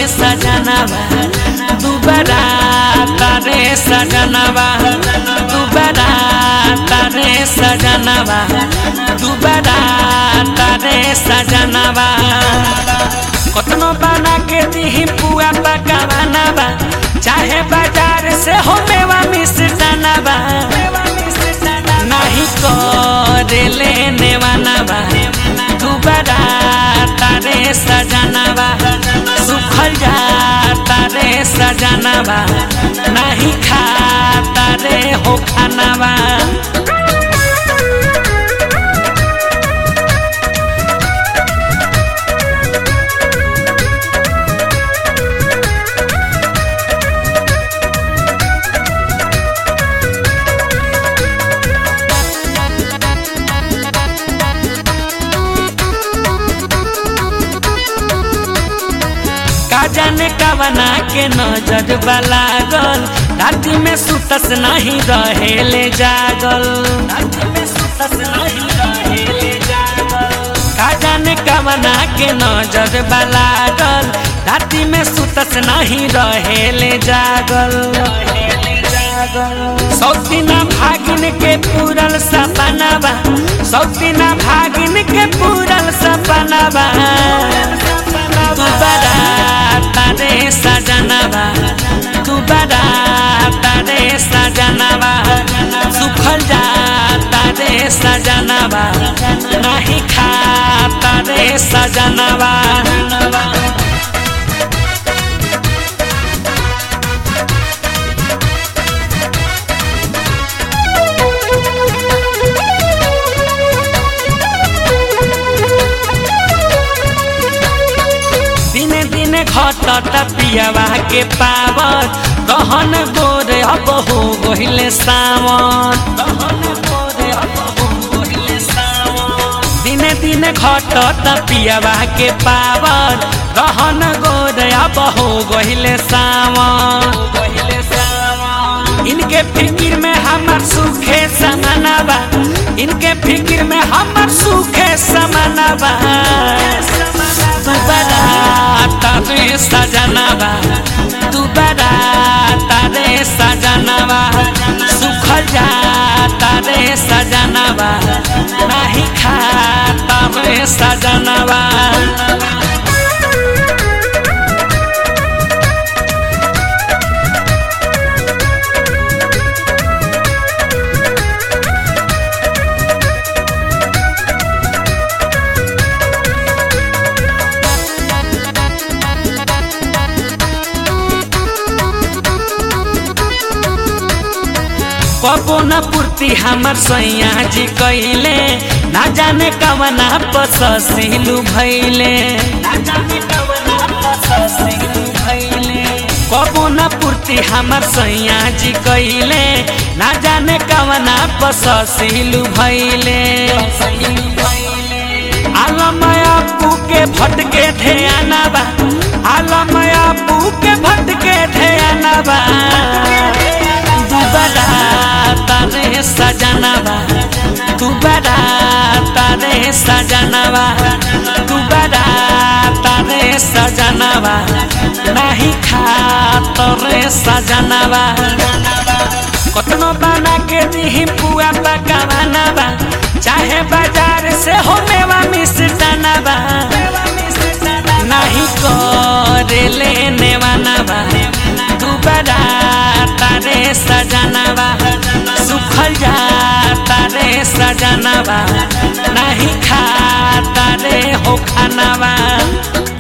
सजनवा दुबारा तारे सजनवा दुबारा तारे सजनवा दुबारा तारे सजनवा कतनो बना के दी पुआ पकावानवा चाहे बाजार से हो मेवा मिष्टानवा नहीं करे लेने वानवा दुबारा तारे सजनवा सुखल जा तारे सजनवा नहीं खा तारे हो खानवा जाने कवना के नजर लागल राति में सुतस नहीं रहेले जागल का जाने कवना के नजर लागल राति में सुतस नहीं रहेले जागल सौतीना भागिन के पूरल सपनवा सौतीना भागिन के पूरल सपनवा दुबारा तारे सजनवा दुबारा तारे सजनवा सुखल जा तारे सजनवा नहीं खा तारे सजनवा घटता पियावा के पावर गहन गोरे अब हो गहिले सावन दिने दिने घटता पियावा के पावर गहन गोरे अब हो गहिले सावन इनके फिक्र में हमर सुखे समानवा इनके फिक्र में हमर सुखे समानवा दुबारा तारे सजनवा दुबारा तारे सजनवा सुखल जा तारे सजनवा नहीं खा तारे सजनवा कबो न पूर्ति हमर सैया जी कैले ना जाने कवना पससिलु भैले कबो न पूर्ति हमर सैया जी कैले ना जाने कवना पससिलु भैले आलमया के भटके ध्यानवा आलमया के भटके ध्यानवा दुबारा तारे सजनवा दुबारा तारे सजनवा दुबारा तारे सजनवा नहीं खा तारे सजनवा कतनो बना के दी पुआ पकावानवा चाहे बाजार से हो मेवा मिष्टानवा नहीं करे लेने वानवा दुबारा तारे सजनवा सुखल जा तारे सजनवा नहीं खा तारे हो खानवा।